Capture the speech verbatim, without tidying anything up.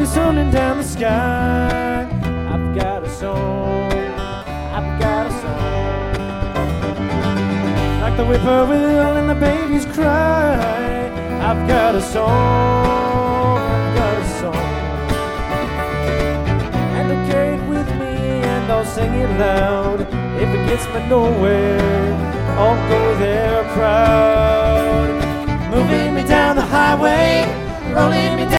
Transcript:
soaring down the sky. I've got a song, I've got a song. Like the whippoorwill and the babies cry. I've got a song, I've got a song. And I'll carry it with me and I'll sing it loud. If it gets me nowhere, I'll go there proud. Moving me down the highway, rolling me down.